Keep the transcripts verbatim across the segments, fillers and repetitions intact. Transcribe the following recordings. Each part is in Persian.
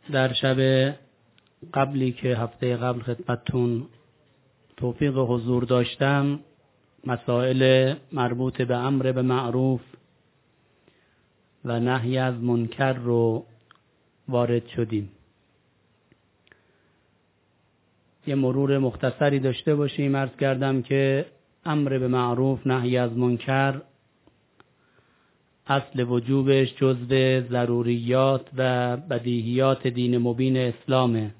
در شب قبلی که هفته قبل خدمتتون توفیق حضور داشتم، مسائل مربوط به امر به معروف و نهی از منکر رو وارد شدیم. یه مرور مختصری داشته باشیم. عرض کردم که امر به معروف نهی از منکر اصل وجوبش جزء ضروریات و بدیهیات دین مبین اسلامه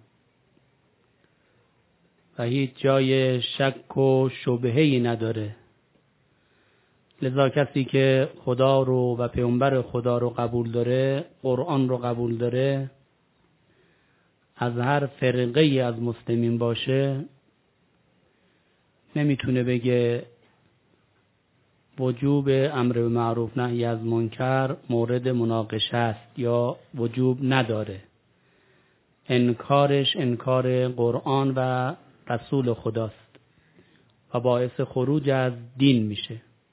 و هیچ جای شک و شبهه‌ای نداره. لذا کسی که خدا رو و پیامبر خدا رو قبول داره، قرآن رو قبول داره، از هر فرقه ای از مسلمین باشه، نمیتونه بگه وجوب امر به معروف نهی از منکر مورد مناقشه است یا وجوب نداره. انکارش انکار قرآن و رسول خداست و باعث خروج از دین میشه.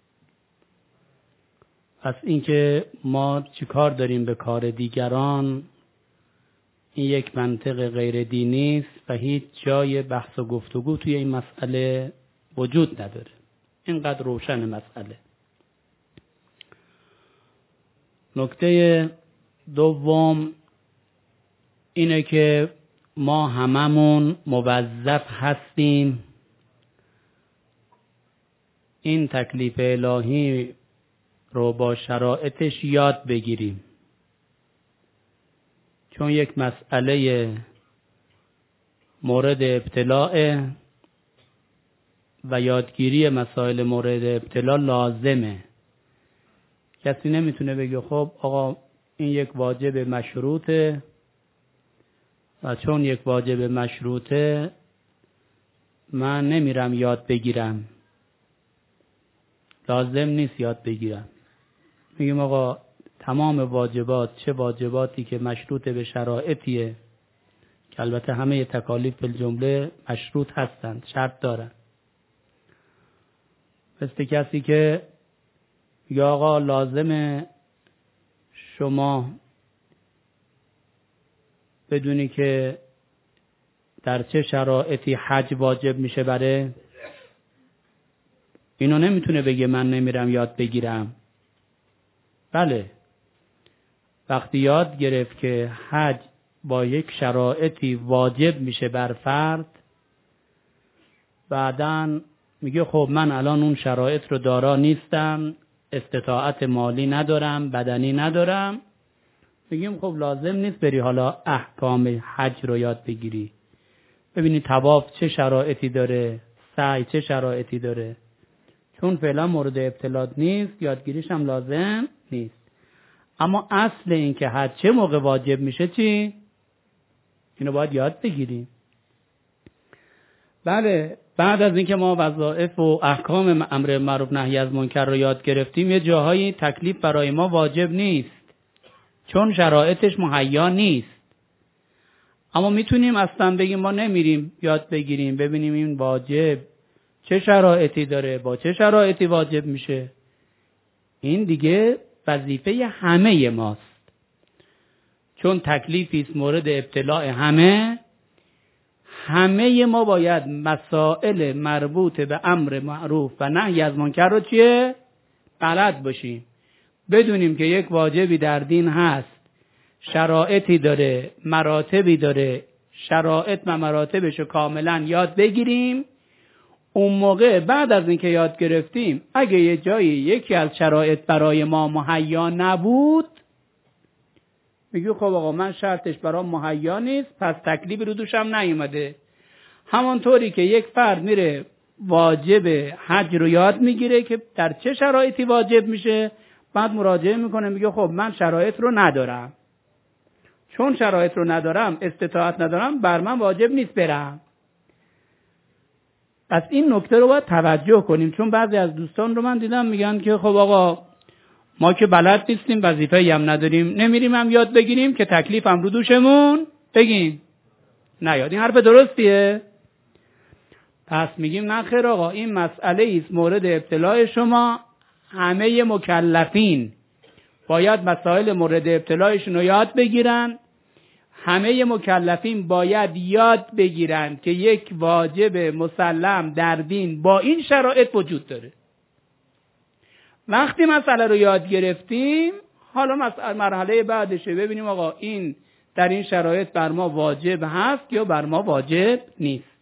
پس اینکه ما چیکار داریم به کار دیگران، این یک منطق غیر دینی است و هیچ جای بحث و گفتگو توی این مسئله وجود نداره. اینقدر روشن مسئله. نکته دوم اینه که ما هممون موظف هستیم این تکلیف الهی رو با شرایطش یاد بگیریم، چون یک مسئله مورد ابتلاء و یادگیری مسائل مورد ابتلا لازمه. کسی نمیتونه بگه خب آقا این یک واجب مشروطه و چون یک واجب مشروطه من نمیرم یاد بگیرم، لازم نیست یاد بگیرم. میگیم آقا تمام واجبات، چه واجباتی که مشروط به شرایطیه که البته همه تکالیف بالجمله مشروط هستند، شرط دارن. مثل کسی که یا آقا لازمه شما بدونی که در چه شرایطی حج واجب میشه بره، اینو نمیتونه بگه من نمیرم یاد بگیرم. بله، وقتی یاد گرفت که حج با یک شرایطی واجب میشه بر فرد، بعداً میگه خب من الان اون شرایط رو دارا نیستم، استطاعت مالی ندارم، بدنی ندارم، میگیم خب لازم نیست بری حالا احکام حج رو یاد بگیری. ببینی طواف چه شرایطی داره، سعی چه شرایطی داره. چون فعلا مورد ابتلا نیست، یادگیریش هم لازم نیست. اما اصل این که حج چه موقع واجب میشه چی؟ اینو باید یاد بگیریم. بله، بعد از اینکه ما وظایف و احکام امر معروف نهی از منکر رو یاد گرفتیم، یه جاهایی تکلیف برای ما واجب نیست چون شرایطش مهیا نیست. اما میتونیم اصلا بگیم ما نمیریم یاد بگیریم، ببینیم این واجب چه شرایطی داره، با چه شرایطی واجب میشه. این دیگه وظیفه همه ماست، چون تکلیفی است مورد ابتلاء همه. همه ما باید مسائل مربوط به امر معروف و نهی از منکر رو چیه؟ بلد باشیم. بدونیم که یک واجبی در دین هست، شرایطی داره، مراتبی داره، شرایط و مراتبش رو کاملا یاد بگیریم. اون موقع بعد از اینکه یاد گرفتیم، اگه یه جایی یکی از شرایط برای ما مهیا نبود، میگه خب آقا من شرطش برام مهیا نیست، پس تکلیفی رو دوشم نیومده. همانطوری که یک فرد میره واجب حج رو یاد میگیره که در چه شرایطی واجب میشه، بعد مراجعه میکنه میگه خب من شرایط رو ندارم، چون شرایط رو ندارم، استطاعت ندارم، بر من واجب نیست برم. پس این نکته رو باید توجه کنیم، چون بعضی از دوستان رو من دیدم میگن که خب آقا ما که بلد نیستیم، وظیفه‌ای هم نداریم، نمیریم هم یاد بگیریم که تکلیف هم رو دوشمون بگیم نیاد. این حرف درستیه؟ پس میگیم نه خیر آقا، این مسئله است مورد ابتلاء شما. همه مکلفین باید مسائل مورد ابتلاءشون رو یاد بگیرن. همه مکلفین باید یاد بگیرند که یک واجب مسلم در دین با این شرایط وجود داره. وقتی مسئله رو یاد گرفتیم، حالا مرحله بعدشه ببینیم آقا این در این شرایط بر ما واجب هست یا بر ما واجب نیست.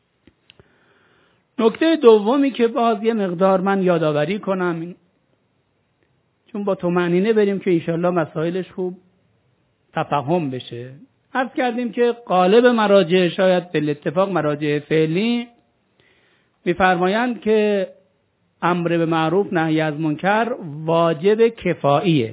نکته دومی که باز یه مقدار من یادآوری کنم، چون با طمأنینه بریم که انشالله مسائلش خوب تفهم بشه. عرض کردیم که غالب مراجع، شاید به اتفاق مراجع فعلی، می‌فرمایند که امر به معروف نهی از منکر واجب کفاییه.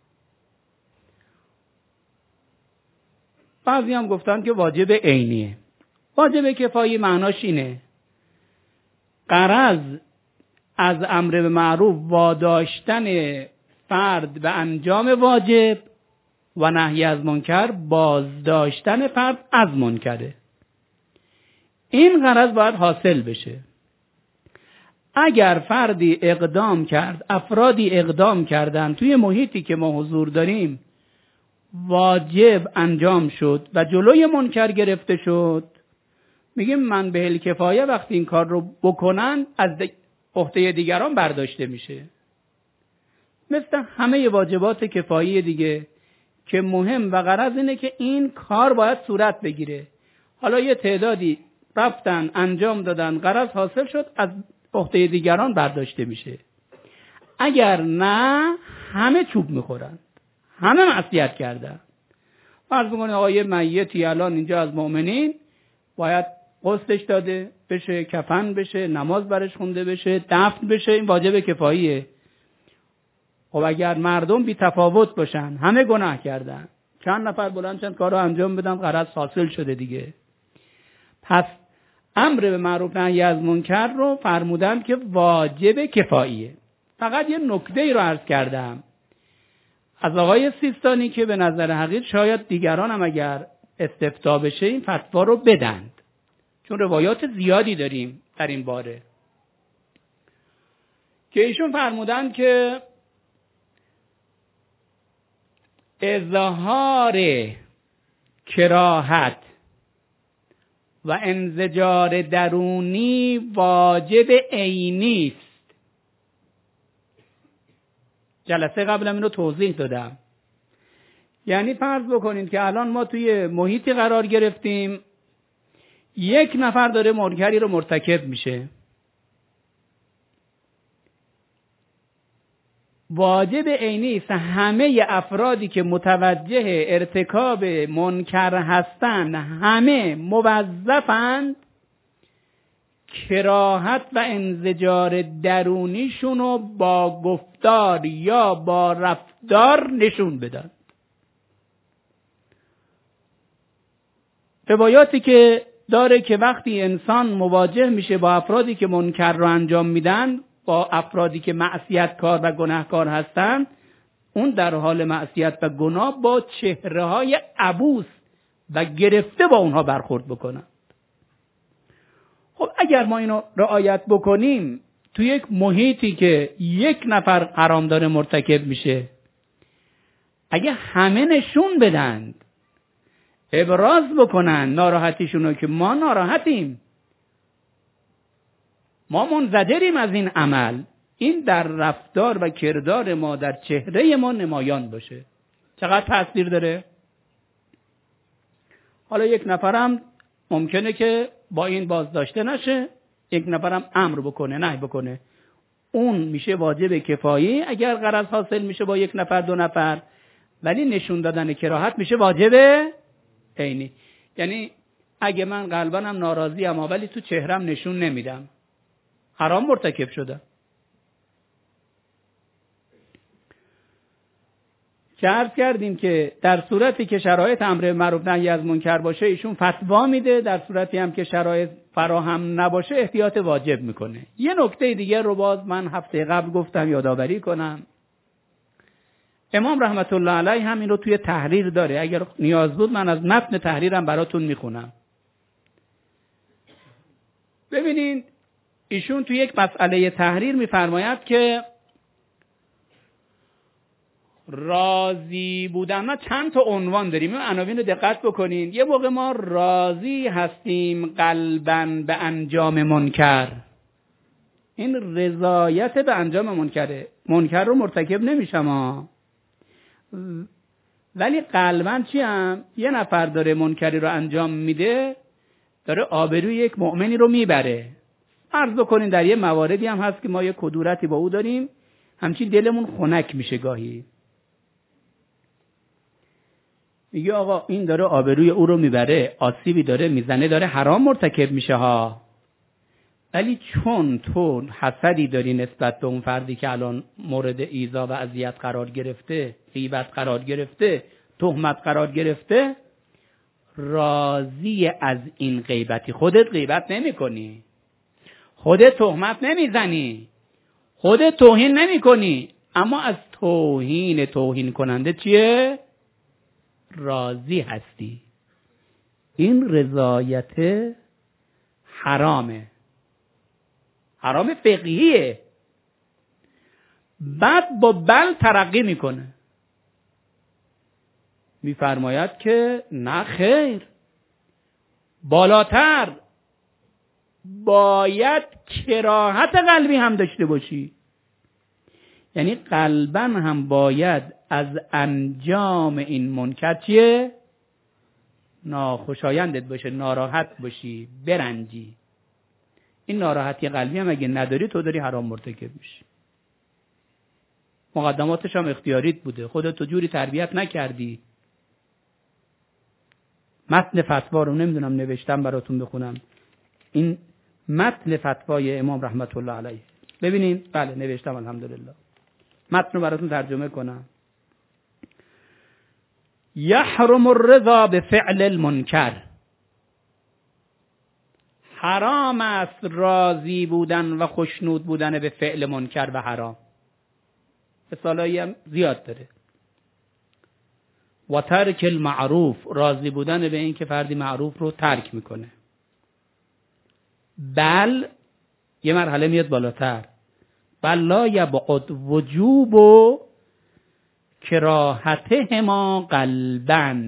بعضی هم گفتن که واجب عینیه. واجب کفایی معناش اینه غرض از امر به معروف واداشتن فرد به انجام واجب و نهی از منکر بازداشتن فرد از منکره. این غرض باید حاصل بشه. اگر فردی اقدام کرد، افرادی اقدام کردن توی محیطی که ما حضور داریم، واجب انجام شد و جلوی منکر گرفته شد، میگیم من به الکفایه وقتی این کار رو بکنن از عهده دیگران برداشته میشه. مثل همه واجبات کفایی دیگه که مهم و غرض اینه که این کار باید صورت بگیره. حالا یه تعدادی رفتن انجام دادن، غرض حاصل شد، از عهده دیگران برداشته میشه. اگر نه همه چوب میخورن، همه معصیت کردن. فرض بکنید آقا یه میتی الان اینجا از مؤمنین باید غسلش داده بشه، کفن بشه، نماز برش خونده بشه، دفن بشه، این واجب کفاییه. خب اگر مردم بی تفاوت باشن، همه گناه کردن، چند نفر بلند چند کارو انجام بدن، غرض حاصل شده دیگه. پس امر به معروف نهی از منکر رو فرمودن که واجب کفاییه. فقط یه نکته ای رو عرض کردم از آقای سیستانی که به نظر حقیقت شاید دیگران هم اگر استفتا بشه این فتوا رو بدند، چون روایات زیادی داریم در این باره که ایشون فرمودن که اظهار کراهت و انزجار درونی واجب عینی است. جلسه قبل من رو توضیح دادم. یعنی فرض بکنید که الان ما توی محیطی قرار گرفتیم، یک نفر داره منکری رو مرتکب میشه، واجب عینی است همه افرادی که متوجه ارتکاب منکر هستند همه موظفند کراهت و انزجار درونیشون رو با گفتار یا با رفتار نشون بدن. روایاتی که داره که وقتی انسان مواجه میشه با افرادی که منکر رو انجام میدن، با افرادی که معصیت کار و گناهکار هستن، اون در حال معصیت و گناه با چهره های عبوس و گرفته با اونها برخورد بکنن. خب اگر ما اینو رعایت بکنیم تو یک محیطی که یک نفر حرام داره مرتکب میشه، اگه همه نشون بدن، ابراز بکنن ناراحتیشونو که ما ناراحتیم، ما منزجریم از این عمل، این در رفتار و کردار ما، در چهره ما نمایان باشه، چقدر تأثیر داره. حالا یک نفرم ممکنه که با این بازداشته نشه، یک نفرم امر بکنه نه بکنه، اون میشه واجب کفایی اگر غرض حاصل میشه با یک نفر دو نفر، ولی نشون دادن کراهت میشه واجب عینی. یعنی اگه من قلبانم ناراضی ام ولی تو چهرم نشون نمیدم، حرام مرتکب شده. که عرض کردیم که در صورتی که شرایط امر معروف نهی از منکر باشه ایشون فتوا میده، در صورتی هم که شرایط فراهم نباشه احتیاط واجب میکنه. یه نکته دیگر رو باز من هفته قبل گفتم یادآوری کنم. امام رحمت الله علیه همین رو توی تحریر داره، اگر نیاز بود من از متن تحریرم براتون میخونم. ببینین ایشون توی یک مسئله تحریر میفرماید که راضی بودن، ما چند تا عنوان داریم، این عناوین رو دقت بکنین. یه موقع ما راضی هستیم قلباً به انجام منکر، این رضایت به انجام منکره، منکر رو مرتکب نمیشم ها، ولی قلباً چی هم؟ یه نفر داره منکری رو انجام میده، داره آبروی یک مؤمنی رو میبره. عرض کنین در یه مواردی هم هست که ما یه کدورتی با او داریم، همچین دلمون خنک میشه گاهی. میگه آقا این داره آبروی او رو میبره، آسیبی داره میزنه، داره حرام مرتکب میشه ها، ولی چون تو حسدی داری نسبت به اون فردی که الان مورد ایذا و اذیت قرار گرفته، غیبت قرار گرفته، تهمت قرار گرفته، راضی از این غیبتی. خودت غیبت نمی کنی، خودت تهمت نمی زنی، خودت توهین نمی کنی، اما از توهین توهین کننده چیه؟ راضی هستی. این رضایت حرامه، حرام فقهیه. بعد با بل ترقی میکنه، میفرماید که نه خیر، بالاتر باید کراهت قلبی هم داشته باشی، یعنی قلباً هم باید از انجام این منکر چیه؟ ناخوشایندت باشه، ناراحت باشی، برنجی. این ناراحتی قلبی هم اگه نداری تو داری حرام مرتکب میشی. مقدماتش هم اختیاریت بوده، خودت تو جوری تربیت نکردی. متن فتوا رو نمیدونم نوشتم براتون بخونم، این متن فتوای امام رحمت الله علیه، ببینین. بله نوشتم الحمدلله، متن رو براتون ترجمه کنم. یحرم الرضا بفعل المنکر، حرام است راضی بودن و خوشنود بودن به فعل منکر و حرام. مثالایی هم زیاد داره. و ترک المعروف، راضی بودن به این که فردی معروف رو ترک میکنه. بل یه مرحله میاد بالاتر، بل لا یبعد وجوب و کراهتهما قلباً،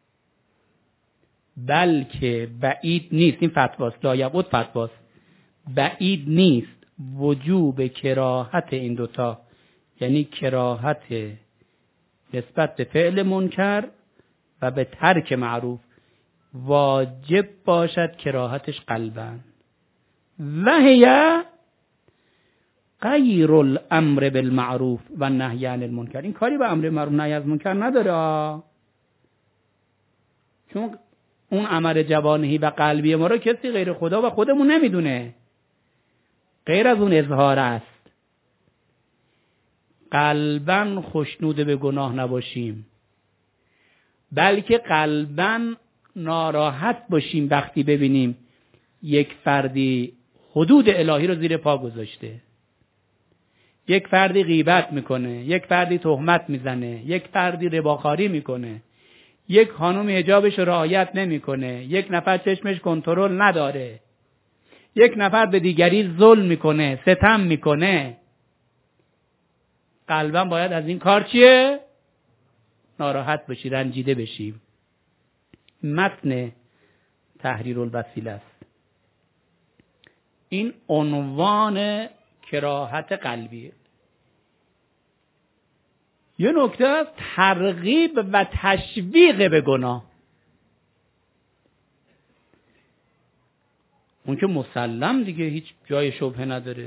بلکه بعید نیست، این فتواست، لا یبعد فتواست، بعید نیست وجوب کراهت این دوتا، یعنی کراهت نسبت به فعل منکر و به ترک معروف، واجب باشد کراهتش قلباً. و هی غیر الامر بالمعروف و نهی عن المنکر، این کاری به امر معروف نهی از منکر نداره، چون اون امر جوانهی و قلبی ما رو کسی غیر خدا و خودمون نمیدونه، غیر از اون اظهار است. قلباً خوشنود به گناه نباشیم، بلکه قلباً ناراحت باشیم وقتی ببینیم یک فردی حدود الهی رو زیر پا گذاشته، یک فردی غیبت میکنه، یک فردی تهمت میزنه، یک فردی رباخاری میکنه، یک خانم حجابش رو رعایت نمیکنه، یک نفر چشمش کنترل نداره، یک نفر به دیگری ظلم میکنه، ستم میکنه. قلباً باید از این کار چیه؟ ناراحت بشی، رنجیده بشی. متن تحریر الوسیله است. این عنوان کراهت قلبیه. یه نکته است، ترغیب و تشویق به گناه. اون که مسلم دیگه هیچ جای شبهه نداره.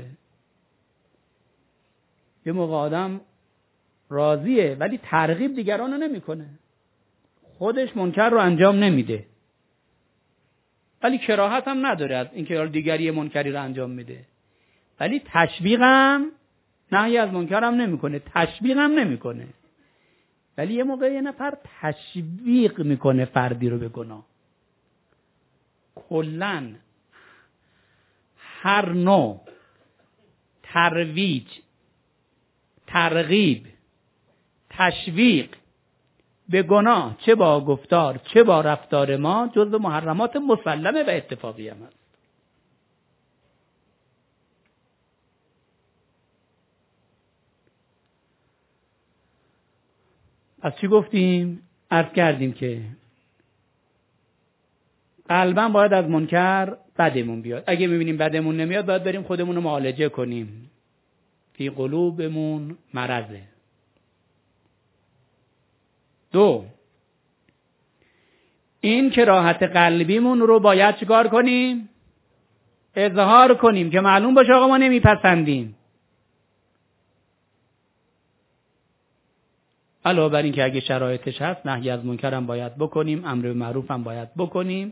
یه موقع آدم راضیه ولی ترغیب دیگران رو نمی کنه، خودش منکر رو انجام نمیده، ولی کراهت هم نداره از اینکه دیگری منکری رو انجام میده، ولی تشویق هم نهی از منکر هم نمیکنه، تشویق هم نمیکنه. ولی یه موقع یه نفر تشویق میکنه فردی رو به گناه. کلاً هر نوع ترویج، ترغیب، تشویق به گناه، چه با گفتار چه با رفتار ما، جزو محرمات مسلمه و اتفاقی هم هست. از چی گفتیم؟ عرض کردیم که قلباً باید از منکر بدمون بیاد. اگه میبینیم بدمون نمیاد باید بریم خودمون رو معالجه کنیم. فی قلوبمون مرضه. دو، این کراهت قلبیمون رو باید چیکار کنیم؟ اظهار کنیم که معلوم باشه آقا ما نمیپسندیم. علاوه بر این که اگه شرایطش هست نهی از منکر هم باید بکنیم، امر به معروف هم باید بکنیم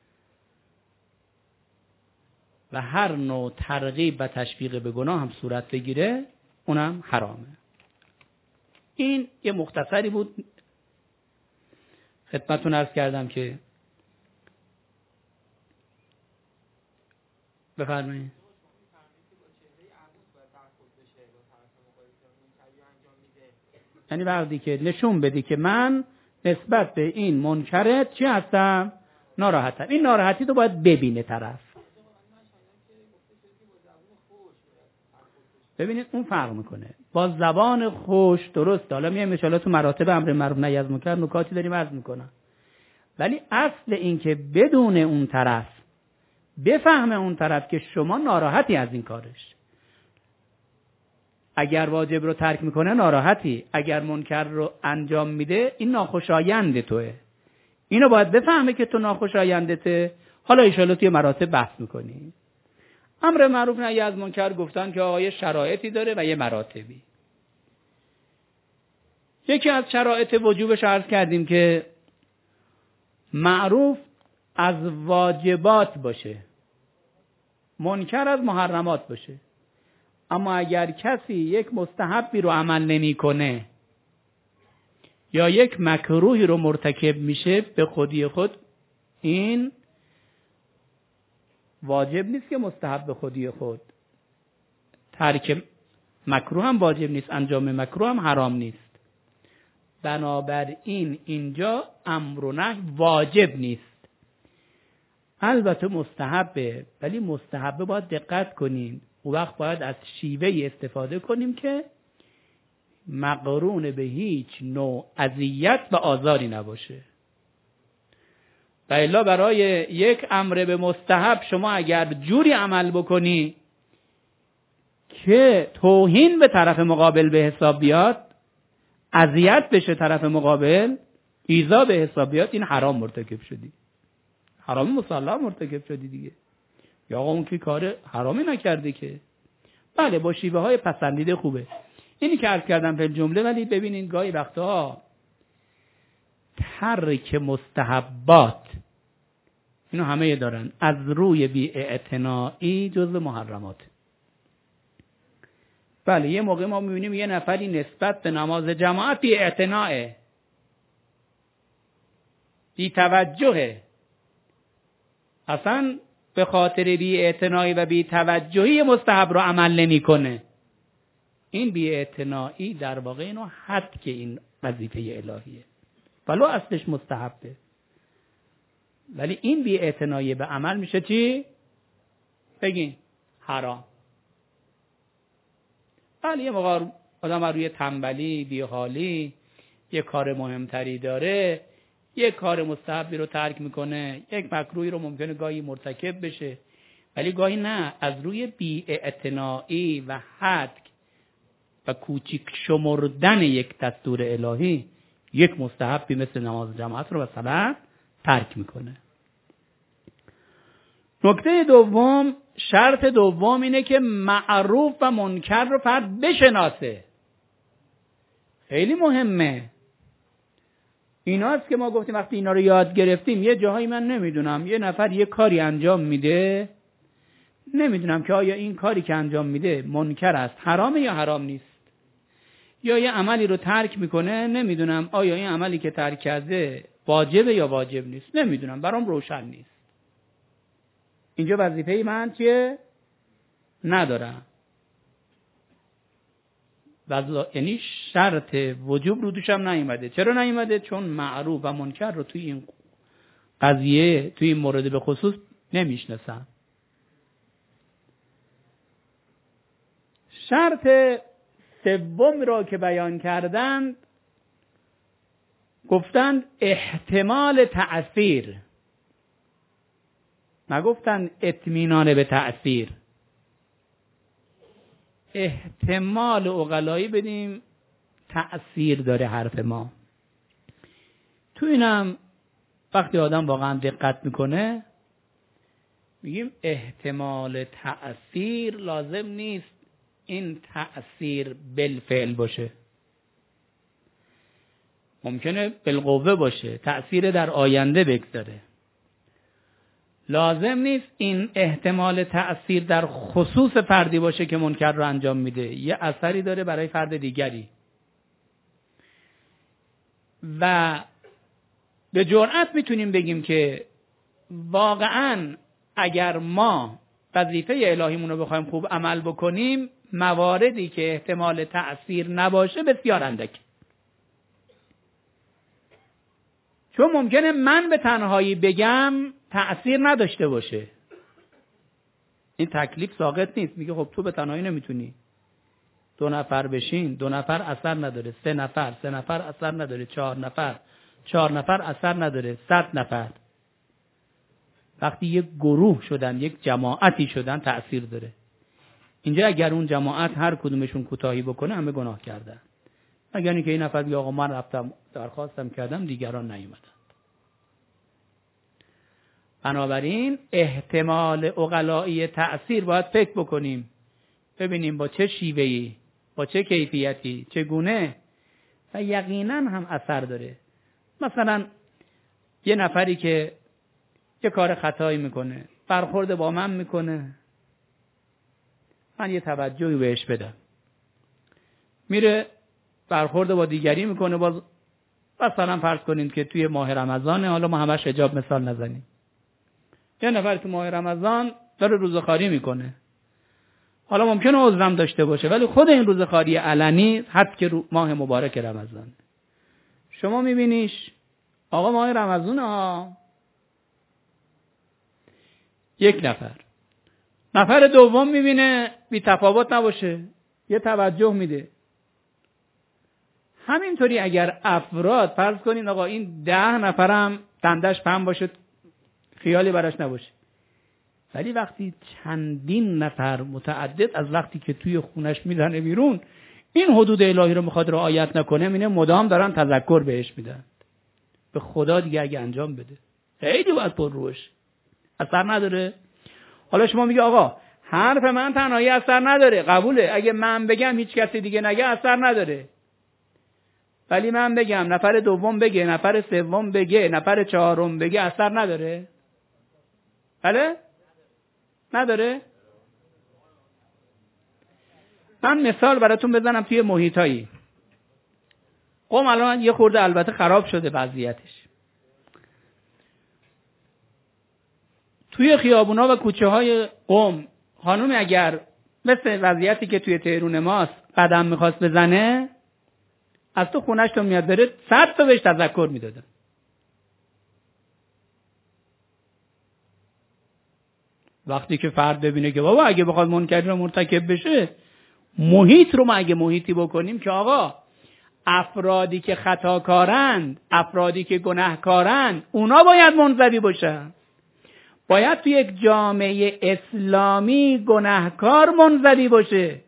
و هر نوع ترغیب و تشویق به گناه هم صورت بگیره اونم حرامه. این یه مختصری بود خدمتتون عرض کردم که بفرمایید. یعنی وقتی که نشون بدی که من نسبت به این منکرت چی هستم؟ ناراحتم. این ناراحتی تو باید ببینه طرف. ببینید اون فرق میکنه. با زبان خوش درست. حالا میایم ان شاءالله تو مراتب امر معروف نهی از منکر نکاتی داریم عرض میکنم. ولی اصل این که بدون اون طرف بفهمه اون طرف که شما ناراحتی از این کارش. اگر واجب رو ترک میکنه ناراحتی، اگر منکر رو انجام میده این ناخوشایند توئه. اینو باید بفهمه که تو ناخوشایندته. حالا ان شاءالله توی مراتب بحث میکنیم. امر معروف نهی از منکر گفتن که آقای شرایطی داره و یه مراتبی. یکی از شرایط وجوبش عرض کردیم که معروف از واجبات باشه، منکر از محرمات باشه. اما اگر کسی یک مستحبی رو عمل نمی کنه یا یک مکروهی رو مرتکب میشه به خودی خود، این واجب نیست که مستحب به خودی خود. ترک مکروه هم واجب نیست، انجام مکروه هم حرام نیست. بنابراین اینجا امر و نهی واجب نیست. البته مستحبه، ولی مستحبه باید دقت کنین. او وقت باید از شیوهی استفاده کنیم که مقرون به هیچ نوع اذیت و آزاری نباشه. و الا برای یک امر به مستحب شما اگر جوری عمل بکنی که توهین به طرف مقابل به حساب بیاد، اذیت بشه طرف مقابل، ایذا به حساب بیاد، این حرام مرتکب شدی. حرام مسلم مرتکب شدی دیگه. یا آقا اون که کار حرامی نکرده که. بله با شیوه های پسندیده خوبه. اینی که عرض کردم به جمله. ولی ببینید گاهی وقتا ترک مستحبات، اینو همه دارن، از روی بی‌اعتنایی جزو محرمات. بله یه موقع ما میبینیم یه نفری نسبت به نماز جماعت بی‌اعتنائه، بی‌توجهه، اصلا به خاطر بی‌اعتنایی و بی‌توجهی مستحب رو عمل نمی‌کنه. این بی‌اعتنایی در واقع اینو حد که این وظیفه الهیه، ولو اصلش مستحبه، ولی این بی‌اعتنایی به عمل میشه چی؟ بگین حرام. ولی یه موقع آدم روی تنبلی، بی‌حالی، یه کار مهمتری داره، یک کار مستحبی رو ترک میکنه، یک مکروهی رو ممکنه گاهی مرتکب بشه، ولی گاهی نه، از روی بی‌اعتنایی و حد و کوچیک شمردن یک دستور الهی یک مستحبی مثل نماز جماعت رو مثلا ترک میکنه. نکته دوم، شرط دوم اینه که معروف و منکر رو فرد بشناسه. خیلی مهمه. ایناست که ما گفتیم وقتی اینا رو یاد گرفتیم، یه جاهایی من نمیدونم یه نفر یه کاری انجام میده، نمیدونم که آیا این کاری که انجام میده منکر است، حرامه یا حرام نیست، یا یه عملی رو ترک میکنه، نمیدونم آیا این عملی که ترک کرده واجبه یا واجب نیست، نمیدونم، برام روشن نیست. اینجا وظیفه من چیه؟ ندارم. یعنی شرط وجوب رو دوشم نیومده. چرا نیومده؟ چون معروف و منکر رو توی این قضیه، توی این مورد به خصوص نمیشناسم. شرط سوم را که بیان کردند گفتند احتمال تأثیر، نگفتند اطمینان به تأثیر. احتمال عقلایی بدیم تأثیر داره حرف ما. تو اینم وقتی آدم واقعا دقت میکنه میگیم احتمال تأثیر لازم نیست این تأثیر بالفعل باشه، ممکنه بالقوه باشه، تأثیر در آینده بگذاره. لازم نیست این احتمال تأثیر در خصوص فردی باشه که منکر رو انجام میده، یه اثری داره برای فرد دیگری. و به جرئت میتونیم بگیم که واقعاً اگر ما وظیفه الهیمون رو بخوایم خوب عمل بکنیم، مواردی که احتمال تأثیر نباشه بسیار اندک. چون ممکنه من به تنهایی بگم تأثیر نداشته باشه، این تکلیف ساقط نیست. میگه خب تو به تنهایی نمیتونی، دو نفر بشین، دو نفر اثر نداره، سه نفر سه نفر اثر نداره، چهار نفر چهار نفر اثر نداره، صد نفر. وقتی یک گروه شدن، یک جماعتی شدن، تأثیر داره. اینجا اگر اون جماعت هر کدومشون کوتاهی بکنه همه گناه کردن، مگر اینکه این نفر بگه آقا من رفتم درخواستم کردم دیگران نیومدن. بنابراین احتمال عقلایی تأثیر باید فکر بکنیم، ببینیم با چه شیوهی، با چه کیفیتی، چگونه، و یقینا هم اثر داره. مثلا یه نفری که یه کار خطایی میکنه، برخورد با من میکنه، من یه توجهی بهش بدم، میره برخورد با دیگری میکنه، باز مثلا فرض کنیم که توی ماه رمضانه، حالا ما همش حجاب مثال نزنیم، یه نفر تو ماه رمضان داره روزخواری میکنه، حالا ممکنه عذرم داشته باشه، ولی خود این روزخواری علنی حد که ماه مبارک رمضان، شما میبینیش آقا ماه رمضانه ها، یک نفر نفر دوم میبینه بی تفاوت نباشه، یه توجه میده. همینطوری اگر افراد فرض کنین آقا این ده نفرم دندش پهن باشه، خیالی براش نباشه، ولی وقتی چندین نفر متعدد از وقتی که توی خونش میزنه بیرون، این حدود الهی رو میخواد رعایت نکنه، اینه مدام دارن تذکر بهش میدن. به خدا دیگه اگه انجام بده خیلی باید پر روش، اثر نداره. حالا شما میگه آقا حرف من تنهایی اثر نداره، قبوله، اگه من بگم هیچ کسی دیگه نگه اثر نداره، ولی من بگم، نفر دوم بگه، نفر سوم بگه، نفر چهارم بگه، اثر نداره؟ بله؟ نداره؟ من مثال براتون بزنم توی محیطایی. قم الان یه خورده البته خراب شده وضعیتش. توی خیابونا و کوچه های قم، خانومی اگر مثل وضعیتی که توی تهرون ماست قدم میخواست بزنه، از تو خونش تو میاد بره، صد تا بهش تذکر میدادن. وقتی که فرد ببینه که بابا اگه بخواد منکر رو مرتکب بشه، محیط رو ما اگه محیطی بکنیم که آقا افرادی که خطاکارند، افرادی که گناهکارند، اونا باید منزوی باشن. باید تو یک جامعه اسلامی گناهکار منزوی باشه.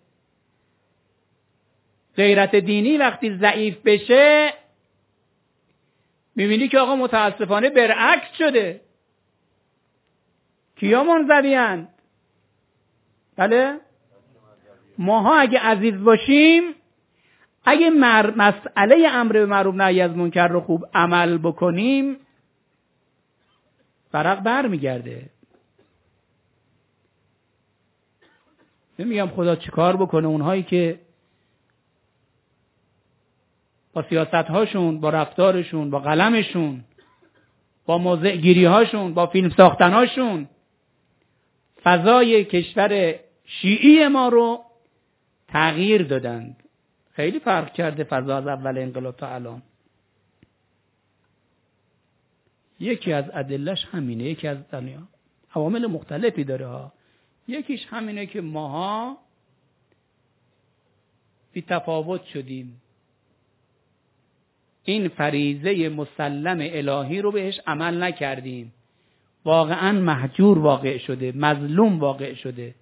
غیرت دینی وقتی ضعیف بشه، میبینی که آقا متاسفانه برعکس شده. کیا منزوی‌اند؟ بله؟ ماها اگه عزیز باشیم، اگه مسئله امر به معروف نهی از منکر رو خوب عمل بکنیم، فرق بر میگرده. نمیگم خدا چیکار بکنه اونهایی که با سیاست هاشون، با رفتارشون، با قلمشون، با موضع گیری هاشون، با فیلم ساختن هاشون فضای کشور شیعی ما رو تغییر دادند. خیلی فرق کرده فضا از اول انقلاب تا الان. یکی از ادلش همینه، یکی از دنیا عوامل مختلفی داره ها. یکیش همینه که ماها بی تفاوت شدیم. این فریضه مسلم الهی رو بهش عمل نکردیم، واقعا مهجور واقع شده، مظلوم واقع شده.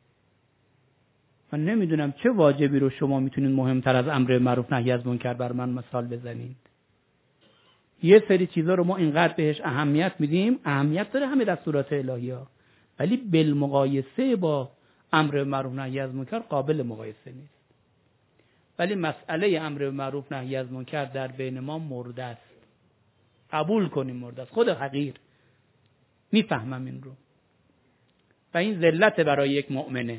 من نمیدونم چه واجبی رو شما میتونید مهمتر از امر معروف نهی از منکر بر من مثال بزنید. یه سری چیزا رو ما اینقدر بهش اهمیت میدیم، اهمیت داره همه دستورات الهی ها، ولی بالمقایسه با امر معروف نهی از منکر قابل مقایسه نیست. ولی مسئله امر معروف نهی از منکر در بین ما مرده است. قبول کنیم مرده است. خود حقیر میفهمم این رو و این ذلت برای یک مؤمنه.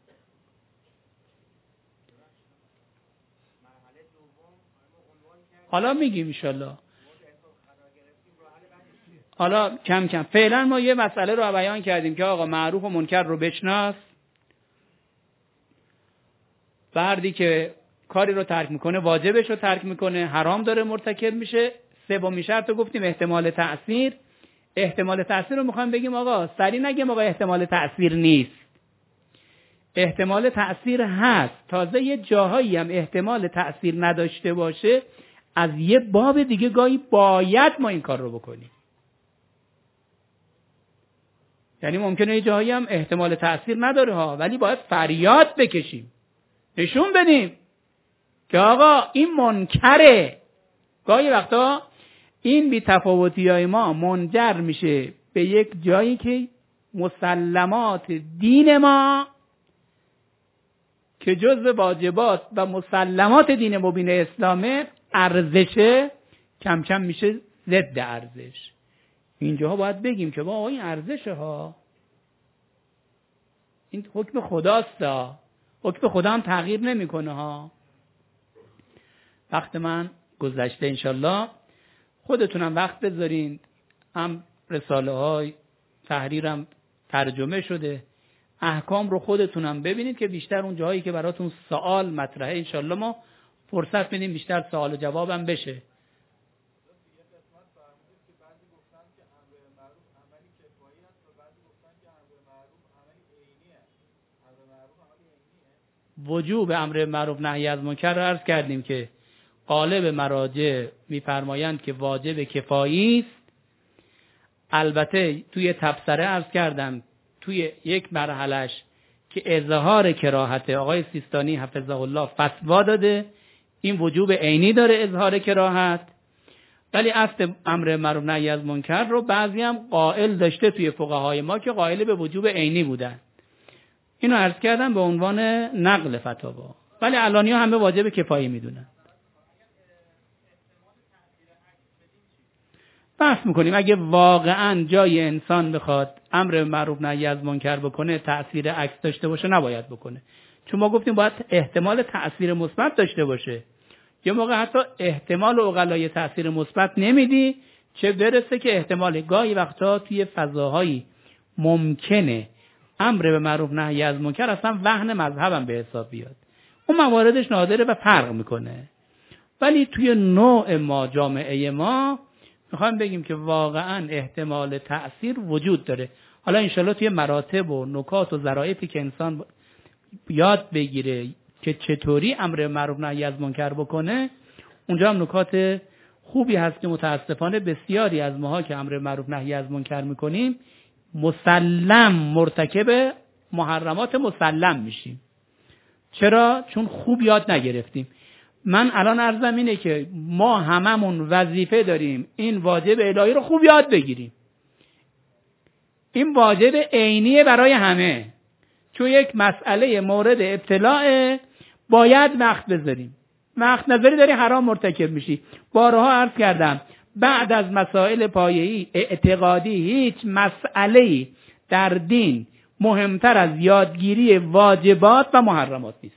حالا میگیم انشالله. حالا کم کم فعلا ما یه مسئله رو بیان کردیم که آقا معروف و منکر رو بشناس. فردی که کاری رو ترک میکنه واجبش رو ترک میکنه، حرام داره مرتکب میشه. سومین شرط رو گفتیم احتمال تأثیر. احتمال تأثیر رو میخوایم بگیم آقا سری نگیم آقا احتمال تأثیر نیست. احتمال تأثیر هست. تازه یه جاهایی هم احتمال تأثیر نداشته باشه، از یه باب دیگه گاهی باید ما این کار رو بکنیم. یعنی ممکنه یه جاهایی هم احتمال تأثیر نداره ها، ولی باید فریاد بکشیم، نشون بدیم که آقا این منکره. گاهی وقتا این بی‌تفاوتی های ما منجر میشه به یک جایی که مسلمات دین ما که جزء واجبات و مسلمات دین مبین اسلامه، ارزشه کم کم میشه ضد ارزش. اینجاها باید بگیم که با این ارزشه ها، این حکم خداست ها، حکم خدا هم تغییر نمیکنه ها. وقت من گذشته، انشالله خودتونم وقت بذارین، هم رساله های تحریرم ترجمه شده، احکام رو خودتونم ببینید که بیشتر اون جاهایی که براتون سوال مطرحه انشالله ما فرصت بدیم بیشتر سوال و جوابم بشه. وجوب امر معروف نهی از منکر رو عرض کردیم که غالب مراجع میفرمایند که واجب کفایی است. البته توی تبصره عرض کردم توی یک مرحلهش که اظهار کراهت آقای سیستانی حفظه الله فتوا داده این وجوب عینی داره اظهار کراهت، ولی اصل امر معروف نهی از منکر رو بعضی هم قائل داشته توی فقهای ما که قائل به وجوب عینی بودن. اینو عرض کردم به عنوان نقل فتاوا، ولی الانیا همه واجب کفایی میدونن. بحث میکنیم اگه واقعا جای انسان بخواد امر معروف نهی از منکر بکنه تأثیر عکس داشته باشه نباید بکنه، چون ما گفتیم باید احتمال تأثیر مثبت داشته باشه. یه موقع حتی احتمال عقلای تأثیر مثبت نمیدی، چه برسه که احتمال گاهی وقتا توی فضاهایی ممکنه امر به معروف نهی از منکر اصلا وهن مذهبم به حساب بیاد، اون مواردش نادره و فرق میکنه. ولی توی نوع ما، جامعه ما، میخوایم بگیم که واقعا احتمال تأثیر وجود داره. حالا انشالله توی مراتب و نکات و ظرافتی که انسان یاد بگیره که چطوری امر معروف نهی از منکر بکنه، اونجا هم نکات خوبی هست که متاسفانه بسیاری از ماها که امر معروف نهی از منکر میکنیم مسلم مرتکب محرمات مسلم میشیم. چرا؟ چون خوب یاد نگرفتیم. من الان عرضم اینه که ما هممون وظیفه داریم این واجب الهی رو خوب یاد بگیریم. این واجب عینیه برای همه، چون یک مسئله مورد ابتلاء باید وقت بذاریم. وقت نذاری داری حرام مرتکب میشی. بارها عرض کردم بعد از مسائل پایه‌ای اعتقادی هیچ مسئله‌ای در دین مهمتر از یادگیری واجبات و محرمات نیست.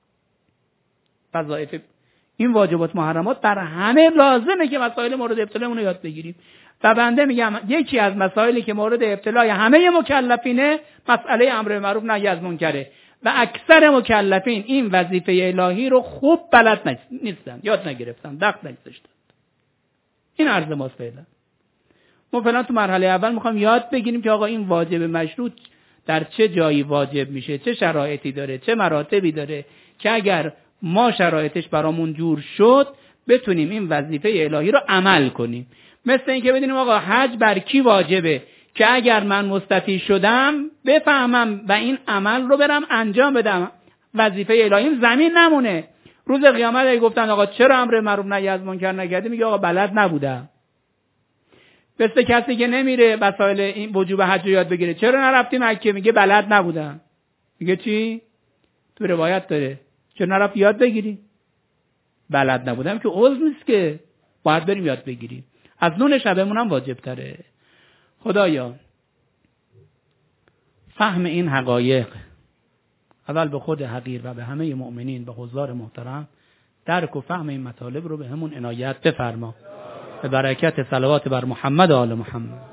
وظایف این واجبات محرمات در همه لازمه که مسائل مورد ابتلا اون رو یاد بگیریم. و بنده میگم یکی از مسائلی که مورد ابتلای همه مکلفینه مسئله امر معروف نهی از منکره و اکثر مکلفین این وظیفه الهی رو خوب بلد نیستن، یاد نگرفتن، دقت نگذاشتن. این عرض ماست فعلا. ما فعلا تو مرحله اول میخوام یاد بگیریم که آقا این واجب مشروط در چه جایی واجب میشه، چه شرایطی داره، چه مراتبی داره که اگر ما شرایطش برامون جور شد بتونیم این وظیفه الهی رو عمل کنیم. مثل این که بدونیم آقا حج بر کی واجبه که اگر من مستطیع شدم بفهمم و این عمل رو برم انجام بدم، وظیفه الهیم زمین نمونه. روز قیامت اگه گفتن آقا چرا امر معروف نهی از منکر نکردی، میگه آقا بلد نبودم. مثل کسی که نمیره مسائل این وجوب حج رو یاد بگیره، چرا نرفتی مکه، میگه بلد نبودم. میگه چی؟ تو روایت داره چرا نرفتی یاد بگیری؟ بلد نبودم که عذر نیست که، باید بریم یاد بگیریم. از نون شبمون هم واجب تره. خدایا فهم این حقایق اول به خود حقیر و به همه مؤمنین به حضار محترم درک و فهم این مطالب رو به همون عنایت بفرما. به برکت صلوات بر محمد و آل محمد.